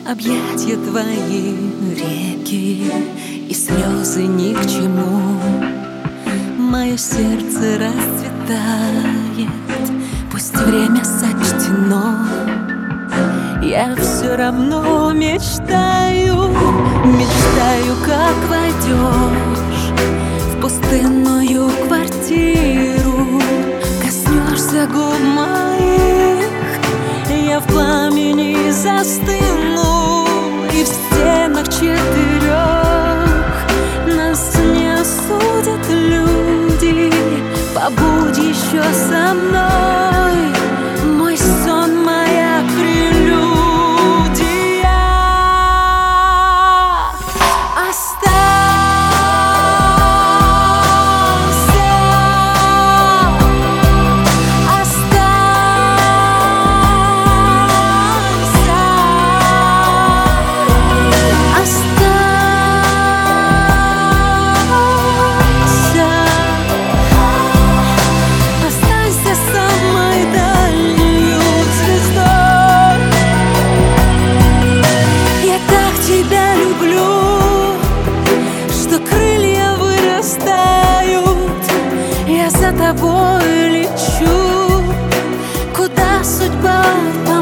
Объятья твои реки, и слезы ни к чему. Мое сердце расцветает, пусть время сочтено. Я все равно мечтаю, мечтаю, как войдешь в пустынную квартиру, коснешься губ моих, я в пламени застыну, и в стенах четырех нас не осудят люди. Побудь еще со мной, мой сон, моя прелюдия. За тобой лечу, куда судьба